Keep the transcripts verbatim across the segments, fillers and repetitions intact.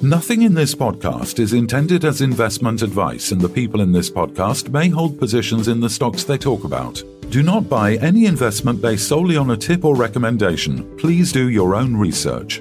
Nothing in this podcast is intended as investment advice, and the people in this podcast may hold positions in the stocks they talk about. Do not buy any investment based solely on a tip or recommendation. Please do your own research.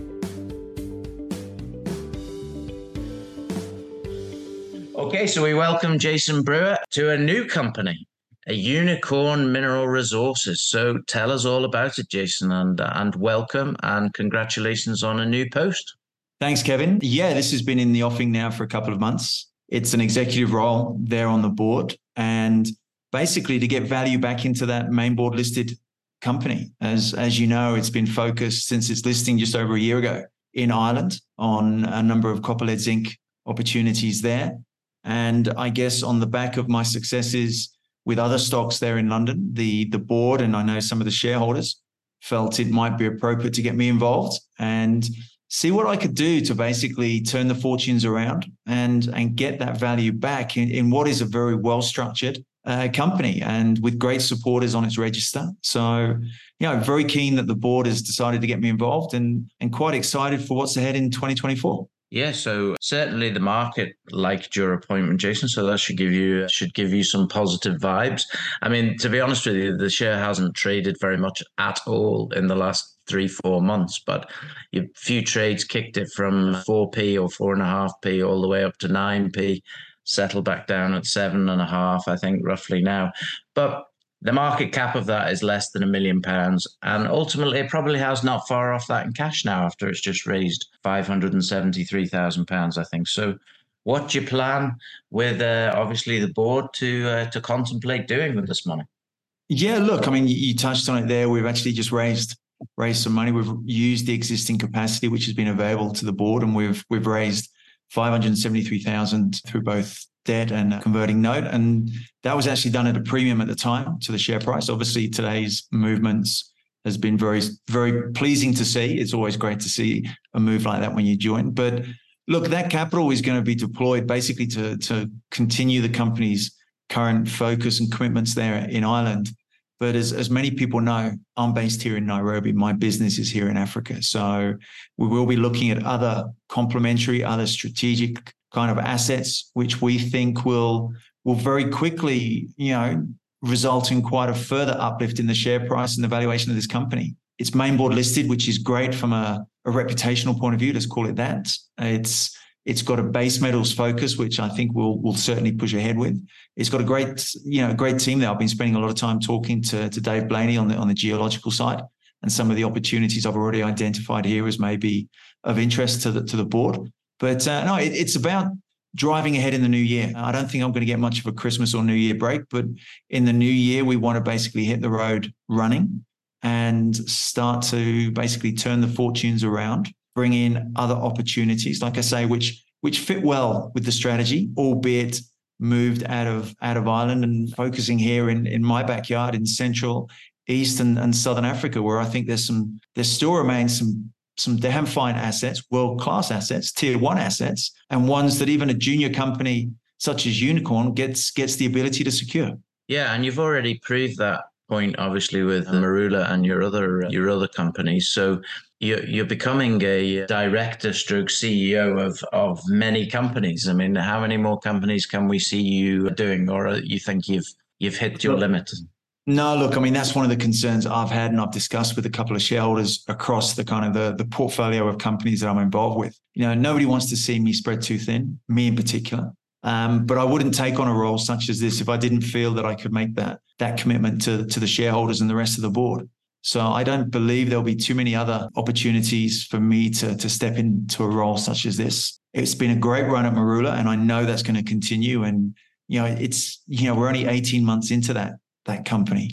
Okay, so we welcome Jason Brewer to a new company, a Unicorn Mineral Resources. So tell us all about it, Jason, and and welcome and congratulations on a new post. Thanks, Kevin. Yeah, this has been in the offing now for a couple of months. It's an executive role there on the board, and basically to get value back into that main board listed company. As, as you know, it's been focused since its listing just over a year ago in Ireland on a number of copper, lead, zinc opportunities there. And I guess on the back of my successes with other stocks there in London, the, the board, and I know some of the shareholders, felt it might be appropriate to get me involved and see what I could do to basically turn the fortunes around and, and get that value back in, in what is a very well-structured uh, company and with great supporters on its register. So, you know, very keen that the board has decided to get me involved and, and quite excited for what's ahead in twenty twenty-four. Yeah, so certainly the market liked your appointment, Jason. So that should give you should give you some positive vibes. I mean, to be honest with you, the share hasn't traded very much at all in the last three, four months. But a few trades kicked it from four p or four and a half p all the way up to nine p, settled back down at seven and a half, I think, roughly now. But the market cap of that is less than a million pounds. And ultimately, it probably has not far off that in cash now after it's just raised five hundred seventy-three thousand pounds, I think. So what do you plan with, uh, obviously, the board to uh, to contemplate doing with this money? Yeah, look, I mean, you, you touched on it there. We've actually just raised raised some money. We've used the existing capacity, which has been available to the board, and we've we've raised five hundred seventy-three thousand through both debt and converting note. And that was actually done at a premium at the time to the share price. Obviously, today's movements has been very, very pleasing to see. It's always great to see a move like that when you join. But look, that capital is going to be deployed basically to, to continue the company's current focus and commitments there in Ireland. But as, as many people know, I'm based here in Nairobi. My business is here in Africa. So we will be looking at other complementary, other strategic kind of assets, which we think will will very quickly, you know, result in quite a further uplift in the share price and the valuation of this company. It's main board listed, which is great from a, a reputational point of view. Let's call it that. It's it's got a base metals focus, which I think we'll will certainly push ahead with. It's got a great, you know, great team there. I've been spending a lot of time talking to, to Dave Blaney on the on the geological side, and some of the opportunities I've already identified here as maybe of interest to the to the board. But uh, no, it, it's about driving ahead in the new year. I don't think I'm going to get much of a Christmas or New Year break, but in the new year, we want to basically hit the road running and start to basically turn the fortunes around, bring in other opportunities, like I say, which which fit well with the strategy, albeit moved out of out of Ireland and focusing here in, in my backyard in Central, East and, and Southern Africa, where I think there's some there still remains some some damn fine assets, world-class assets, tier one assets, and ones that even a junior company such as Unicorn gets gets the ability to secure. Yeah, and you've already proved that point, obviously, with Marula and your other your other companies. So you're, you're becoming a director stroke C E O of, of many companies. I mean, how many more companies can we see you doing, or you think you've you've hit your limit? No, look, I mean, that's one of the concerns I've had and I've discussed with a couple of shareholders across the kind of the, the portfolio of companies that I'm involved with. You know, nobody wants to see me spread too thin, me in particular. Um, but I wouldn't take on a role such as this if I didn't feel that I could make that that commitment to, to the shareholders and the rest of the board. So I don't believe there'll be too many other opportunities for me to, to step into a role such as this. It's been a great run at Marula, and I know that's going to continue. And, you know, it's, you know, we're only eighteen months into that. that company.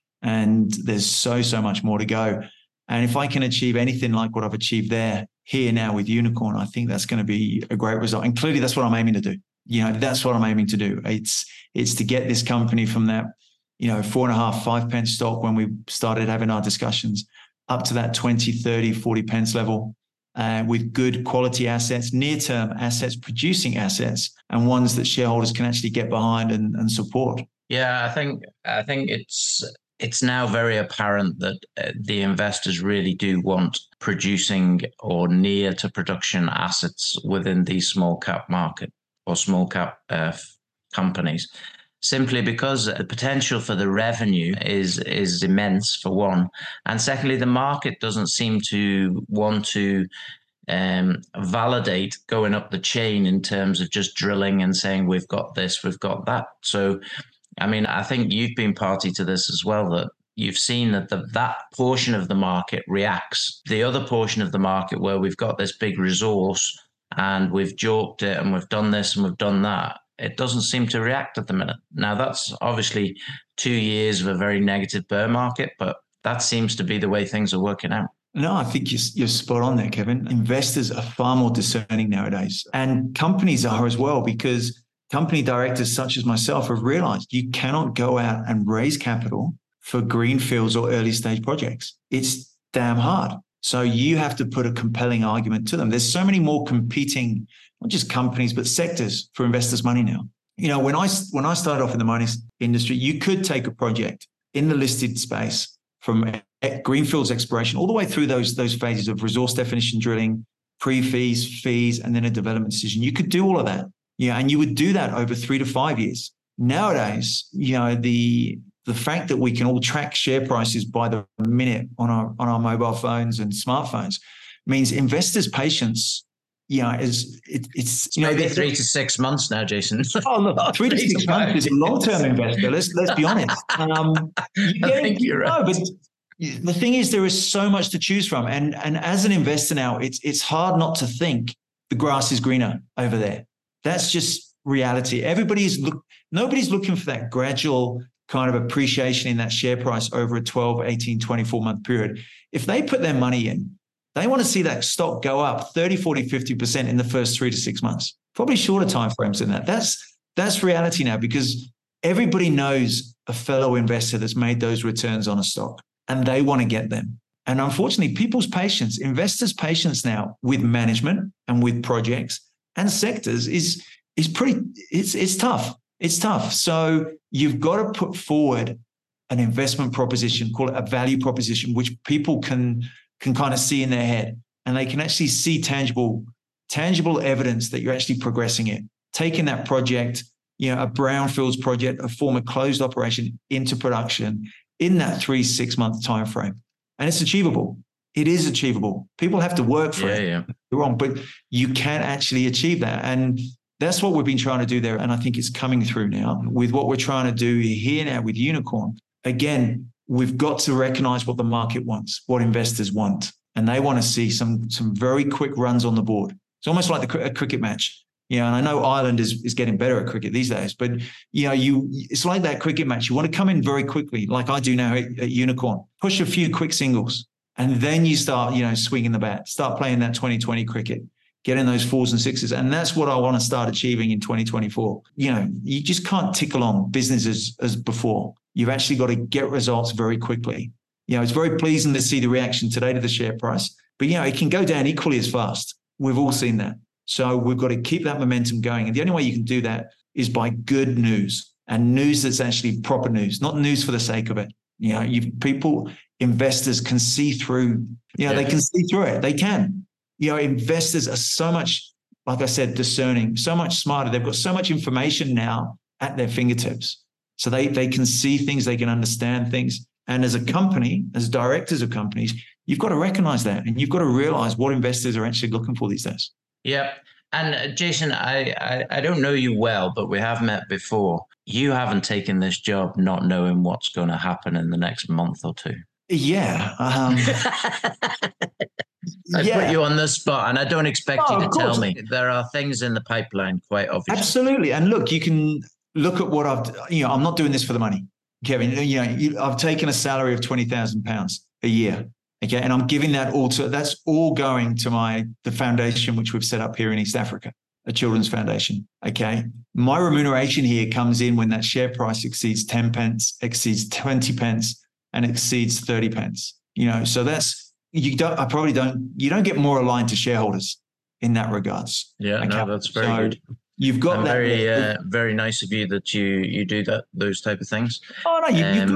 And there's so, so much more to go. And if I can achieve anything like what I've achieved there, here now with Unicorn, I think that's going to be a great result. And clearly that's what I'm aiming to do. You know, that's what I'm aiming to do. It's, it's to get this company from that, you know, four and a half, five pence stock when we started having our discussions up to that twenty, thirty, forty pence level uh, with good quality assets, near-term assets, producing assets, and ones that shareholders can actually get behind and, and support. Yeah, I think I think it's it's now very apparent that uh, the investors really do want producing or near to production assets within the small cap market or small cap uh, companies, simply because the potential for the revenue is is immense, for one, and secondly, the market doesn't seem to want to um, validate going up the chain in terms of just drilling and saying we've got this, we've got that. So, I mean, I think you've been party to this as well, that you've seen that the, that portion of the market reacts. The other portion of the market where we've got this big resource and we've joked it and we've done this and we've done that, it doesn't seem to react at the minute. Now, that's obviously two years of a very negative bear market, but that seems to be the way things are working out. No, I think you're, you're spot on there, Kevin. Investors are far more discerning nowadays, and companies are as well, because company directors such as myself have realized you cannot go out and raise capital for greenfields or early stage projects. It's damn hard. So you have to put a compelling argument to them. There's so many more competing, not just companies, but sectors for investors' money now. You know, when I, when I started off in the mining industry, you could take a project in the listed space from greenfields exploration all the way through those, those phases of resource definition drilling, pre-fees, fees, and then a development decision. You could do all of that. Yeah, and you would do that over three to five years. Nowadays, you know, the the fact that we can all track share prices by the minute on our on our mobile phones and smartphones means investors' patience, you know, is it, it's you maybe know, three to six months now, Jason. Oh look, three to six months is a long-term investor. Let's let's be honest. Um, you I think you're right. No, but the thing is, there is so much to choose from, and and as an investor now, it's it's hard not to think the grass is greener over there. That's just reality. Everybody's look, nobody's looking for that gradual kind of appreciation in that share price over a twelve, eighteen, twenty-four month period. If they put their money in, they want to see that stock go up thirty, forty, fifty percent in the first three to six months, probably shorter timeframes than that. That's, that's reality now, because everybody knows a fellow investor that's made those returns on a stock and they want to get them. And unfortunately, people's patience, investors' patience now with management and with projects and sectors is is pretty, it's it's tough. It's tough. So you've got to put forward an investment proposition, call it a value proposition, which people can can kind of see in their head, and they can actually see tangible, tangible evidence that you're actually progressing it, taking that project, you know, a brownfields project, a former closed operation into production in that three, six month time frame. And it's achievable. It is achievable. People have to work for yeah, it. Yeah. You're wrong, but you can actually achieve that. And that's what we've been trying to do there. And I think it's coming through now with what we're trying to do here now with Unicorn. Again, we've got to recognize what the market wants, what investors want. And they want to see some, some very quick runs on the board. It's almost like the, a cricket match. You know, and I know Ireland is, is getting better at cricket these days, but you know, you it's like that cricket match. You want to come in very quickly, like I do now at, at Unicorn, push a few quick singles, and then you start, you know, swinging the bat, start playing that twenty twenty cricket, getting those fours and sixes. And that's what I want to start achieving in twenty twenty-four. You know, you just can't tick along business as, as before. You've actually got to get results very quickly. You know, it's very pleasing to see the reaction today to the share price, but, you know, it can go down equally as fast. We've all seen that. So we've got to keep that momentum going. And the only way you can do that is by good news, and news that's actually proper news, not news for the sake of it. You know, you people, investors can see through, you know, yeah. they can see through it. They can. You know, investors are so much, like I said, discerning, so much smarter. They've got so much information now at their fingertips. So they, they can see things, they can understand things. And as a company, as directors of companies, you've got to recognize that, and you've got to realize what investors are actually looking for these days. Yeah. And uh, Jason, I, I, I don't know you well, but we have met before. You haven't taken this job not knowing what's going to happen in the next month or two. Yeah. Um, I yeah. put you on the spot, and I don't expect oh, you to tell me. There are things in the pipeline, quite obviously. Absolutely. And look, you can look at what I've, you know, I'm not doing this for the money, Kevin. You know, you, I've taken a salary of twenty thousand pounds a year. Okay. And I'm giving that all to, that's all going to my, the foundation, which we've set up here in East Africa, a children's foundation. Okay. My remuneration here comes in when that share price exceeds ten pence, exceeds twenty pence, and exceeds thirty pence. You know, so that's, you don't, I probably don't, you don't get more aligned to shareholders in that regards. Yeah. Okay? No, that's very so good. You've got and that. Very, uh, very nice of you that you, you do that, those type of things. Oh no, you, um, you've got to,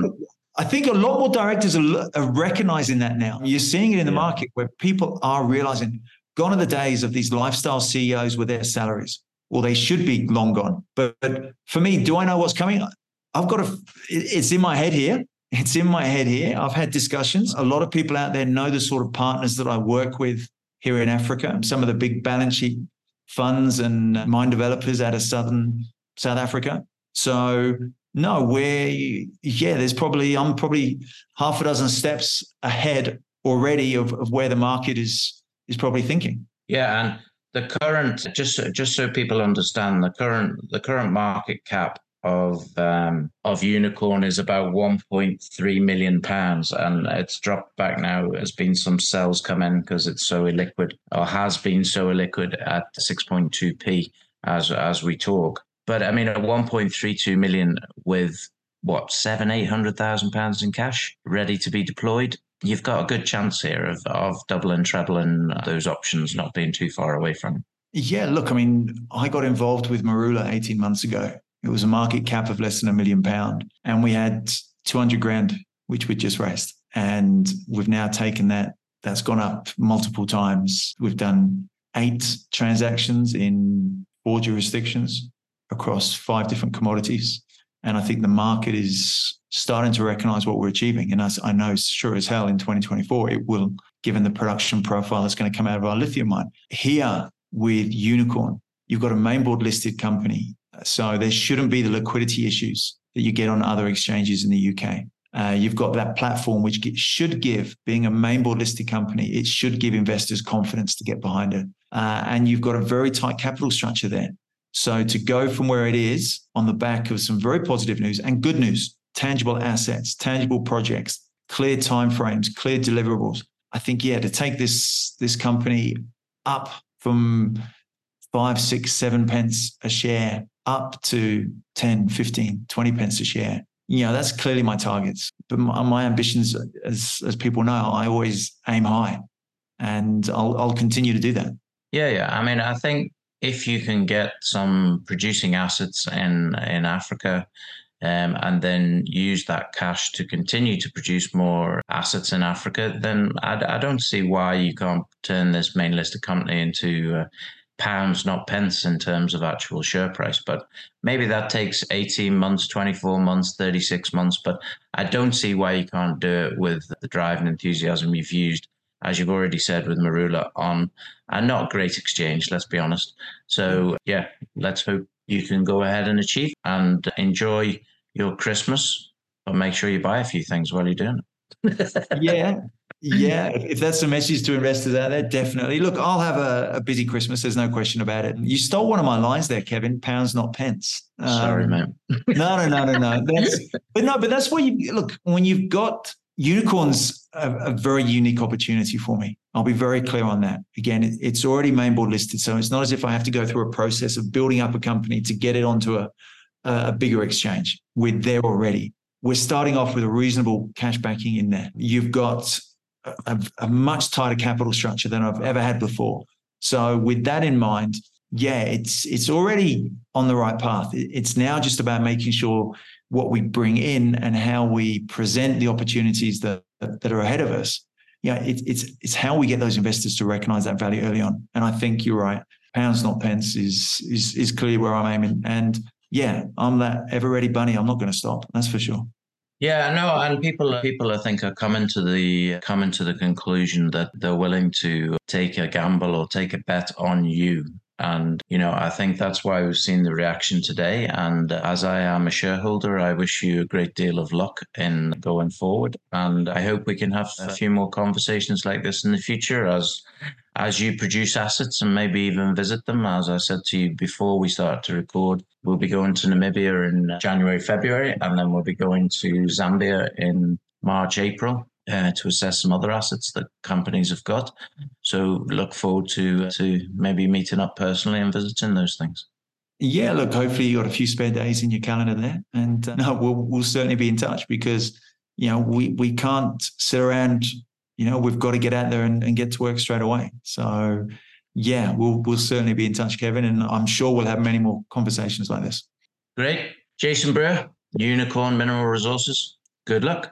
I think a lot more directors are, are recognizing that now. You're seeing it in the Yeah. market where people are realizing, gone are the days of these lifestyle C E Os with their salaries. Well, they should be long gone. But, but for me, do I know what's coming? I've got to, it's in my head here. It's in my head here. I've had discussions. A lot of people out there know the sort of partners that I work with here in Africa. Some of the big balance sheet funds and mine developers out of southern South Africa. So no, we're, yeah, there's probably, I'm probably half a dozen steps ahead already of, of where the market is, is probably thinking. Yeah. And the current, just, just so people understand, the current, the current market cap of um, of Unicorn is about one point three million pounds, and it's dropped back now. There's been some sells come in because it's so illiquid, or has been so illiquid at six point two p as as we talk. But I mean, at one point three two million with what seven eight hundred thousand pounds in cash ready to be deployed, you've got a good chance here of of doubling, trebling those options, not being too far away from. Yeah, look, I mean, I got involved with Marula eighteen months ago. It was a market cap of less than a million pound, and we had two hundred grand, which we just raised. And we've now taken that, that's gone up multiple times. We've done eight transactions in four jurisdictions across five different commodities. And I think the market is starting to recognize what we're achieving. And as I know sure as hell in twenty twenty-four, it will, given the production profile that's going to come out of our lithium mine. Here with Unicorn, you've got a mainboard listed company. So there shouldn't be the liquidity issues that you get on other exchanges in the U K. Uh, you've got that platform, which should give, being a mainboard listed company, it should give investors confidence to get behind it. Uh, and you've got a very tight capital structure there. So to go from where it is on the back of some very positive news and good news, tangible assets, tangible projects, clear timeframes, clear deliverables. I think, yeah, to take this, this company up from five, six, seven pence a share up to ten, fifteen, twenty pence a share. You know, that's clearly my targets. But my, my ambitions, as as people know, I always aim high, and I'll I'll continue to do that. Yeah, yeah. I mean, I think if you can get some producing assets in in Africa, um, and then use that cash to continue to produce more assets in Africa, then I, I don't see why you can't turn this main listed company into uh, pounds, not pence, in terms of actual share price. But maybe that takes eighteen months, twenty-four months, thirty-six months. But I don't see why you can't do it with the drive and enthusiasm you've used, as you've already said, with Marula on a not great exchange, let's be honest. So yeah, let's hope you can go ahead and achieve and enjoy your Christmas, but make sure you buy a few things while you're doing it. Yeah. Yeah, if that's the message to investors out there, definitely. Look, I'll have a, a busy Christmas. There's no question about it. You stole one of my lines there, Kevin. Pounds, not pence. Um, Sorry, man. no, no, no, no, no. That's, but no, but that's what you look when you've got Unicorn's a, a very unique opportunity for me. I'll be very clear on that. Again, it, it's already mainboard listed, so it's not as if I have to go through a process of building up a company to get it onto a a bigger exchange. We're there already. We're starting off with a reasonable cash backing in there. You've got A, a much tighter capital structure than I've ever had before. So with that in mind, yeah, it's it's already on the right path. It's now just about making sure what we bring in and how we present the opportunities that that are ahead of us. Yeah, it, it's it's how we get those investors to recognize that value early on. And I think you're right. Pounds, not pence, is is is clearly where I'm aiming. And yeah, I'm that ever ready bunny. I'm not going to stop. That's for sure. Yeah, no, and people, people, I think, are coming to the coming to the conclusion that they're willing to take a gamble or take a bet on you. And, you know, I think that's why we've seen the reaction today. And as I am a shareholder, I wish you a great deal of luck in going forward. And I hope we can have a few more conversations like this in the future as as you produce assets and maybe even visit them. As I said to you before we started to record, we'll be going to Namibia in January, February, and then we'll be going to Zambia in March, April. Uh, to assess some other assets that companies have got. So look forward to to maybe meeting up personally and visiting those things. Yeah, look, hopefully you got a few spare days in your calendar there. And uh, no, we'll we'll certainly be in touch because, you know, we, we can't sit around, you know, we've got to get out there and, and get to work straight away. So yeah, we'll we'll certainly be in touch, Kevin, and I'm sure we'll have many more conversations like this. Great. Jason Brewer, Unicorn Mineral Resources. Good luck.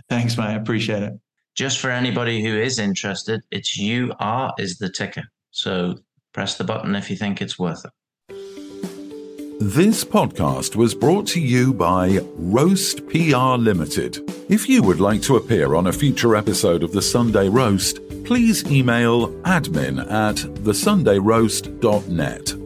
Thanks, mate. I appreciate it. Just for anybody who is interested, it's U R is the ticker. So press the button if you think it's worth it. This podcast was brought to you by Roast P R Limited. If you would like to appear on a future episode of The Sunday Roast, please email admin at the sunday roast dot net.